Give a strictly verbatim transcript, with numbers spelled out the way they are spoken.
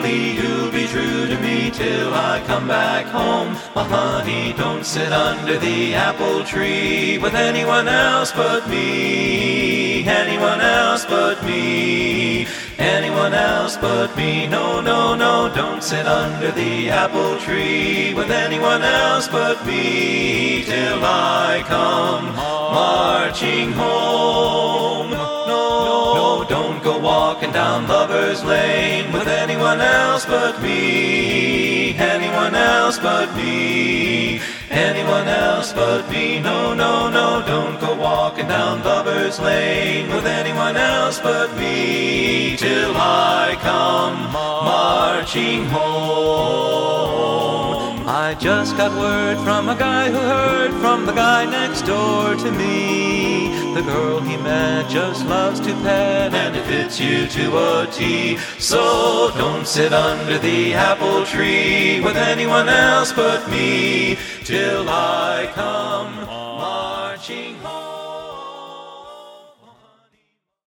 faithfully you'll be true to me till I come back home. My honey, don't sit under the apple tree with anyone else but me. Anyone else but me. Anyone else but me. No, no, no, don't sit under the apple tree with anyone else but me till I come marching home. No, no, don't go walking down Lover's Lane with anyone else but me. Anyone else but me. Anyone else but me. No, no, no, don't go walking down Lover's Lane with anyone else but me till I come marching home. I just got word from a guy who heard from the guy next door to me. The girl he met just loves to pet, and it fits you to a T. So don't sit under the apple tree with anyone else but me till I come marching home.